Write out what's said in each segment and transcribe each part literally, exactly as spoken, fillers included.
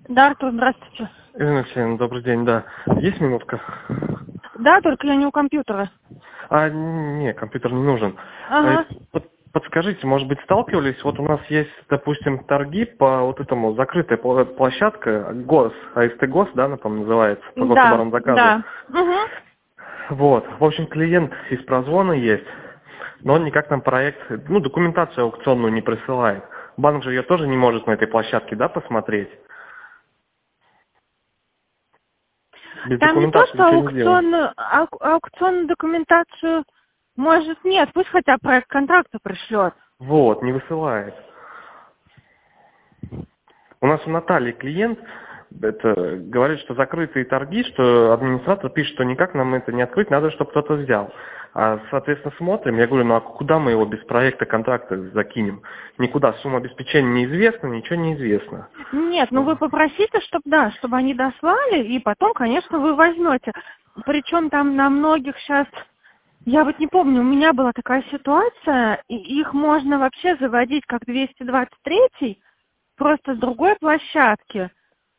Да, Артур, здравствуйте. Ирина Алексеевна, добрый день, да. Есть минутка? Да, только я не у компьютера. А, не, компьютер не нужен. Ага. А, под- Подскажите, может быть, сталкивались? Вот у нас есть, допустим, торги по вот этому, закрытая пла- площадка, ГОС, АСТ ГОС, да, она, по-моему, называется, по Да, гособоронзаказу. да. Угу. Вот, в общем, клиент из прозвона есть, но он никак нам проект, ну, документацию аукционную не присылает. Банк же ее тоже не может на этой площадке, да, посмотреть? Без Там не то, документации что ничего не делаем. аукционную, ау- аукционную документацию, может, нет, пусть хотя бы проект контракта пришлет. Вот, не высылает. У нас у Натальи клиент это, говорит, что закрытые торги, что администратор пишет, что никак нам это не открыть, надо, чтобы кто-то взял. А, соответственно, смотрим, я говорю, ну а куда мы его без проекта контракта закинем? Никуда, сумма обеспечения неизвестна, ничего не известно. Нет, ну вы попросите, чтобы, да, чтобы они дослали, и потом, конечно, вы возьмете. Причем там на многих сейчас, я вот не помню, у меня была такая ситуация, и их можно вообще заводить как двести двадцать три, просто с другой площадки.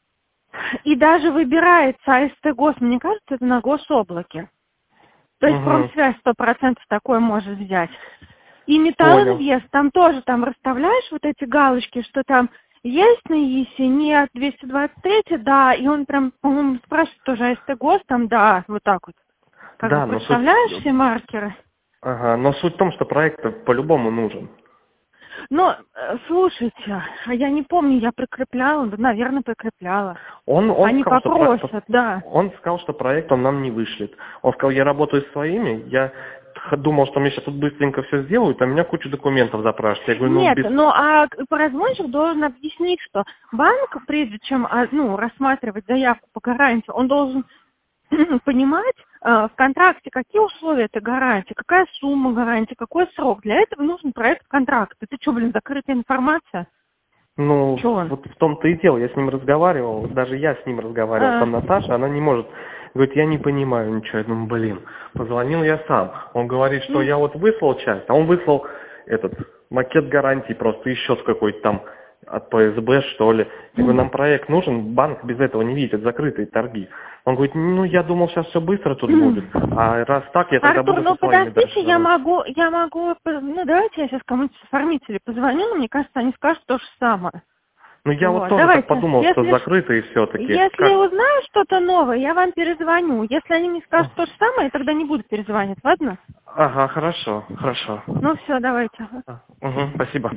И даже выбирается АСТ ГОС, мне кажется, это на гособлаке. То есть Угу, промсвязь сто процентов такое может взять. И понял. металлоинвест, там тоже там расставляешь вот эти галочки, что там есть на ИСе, нет, двести двадцать три, да, и он прям, по-моему, спрашивает тоже АСТ ГОС, там, да, вот так вот. Как бы Да, но суть, проставляешь все маркеры. ага, но суть в том, что проект по-любому нужен. Но, э, слушайте, а я не помню, я прикрепляла, да, наверное, прикрепляла. Он, он Они сказал, что про- попросят, да. он сказал, что проект он нам не вышлет. Он сказал, я работаю с своими, я х- думал, что мне сейчас тут быстренько все сделают, а меня кучу документов запрашивают. Я говорю, ну Нет, без... ну а производитель должен объяснить, что банк, прежде чем а, ну, рассматривать заявку по гарантии, он должен понимать э, в контракте, какие условия этой гарантии, какая сумма гарантии, какой срок. Для этого нужен проект контракта. Это что, блин, закрытая информация? Ну, Что он? вот в том-то и дело, я с ним разговаривал, даже я с ним разговаривал, А, там Наташа, она не может, говорит, я не понимаю ничего, я думаю, блин, позвонил я сам, он говорит, что м, я вот выслал часть, а он выслал этот макет гарантий просто еще с какой-то там от ПСБ, что ли. Я говорю, нам проект нужен, банк без этого не видит, это закрытые торги. Он говорит, ну, я думал, сейчас все быстро тут будет, а раз так, я тогда Артур, буду со ну своими подождите, дальше я работать. могу, я могу, по- ну давайте я сейчас кому-нибудь из оформителей позвоню, но мне кажется, они скажут то же самое. Ну, я вот Вот, тоже так давайте, подумал, что если, ш- закрытые все-таки. если Как? узнаю что-то новое, я вам перезвоню. Если они мне скажут то же самое, я тогда не буду перезвонить, ладно? Ага, хорошо, хорошо. Ну все, давайте. А, Угу, спасибо.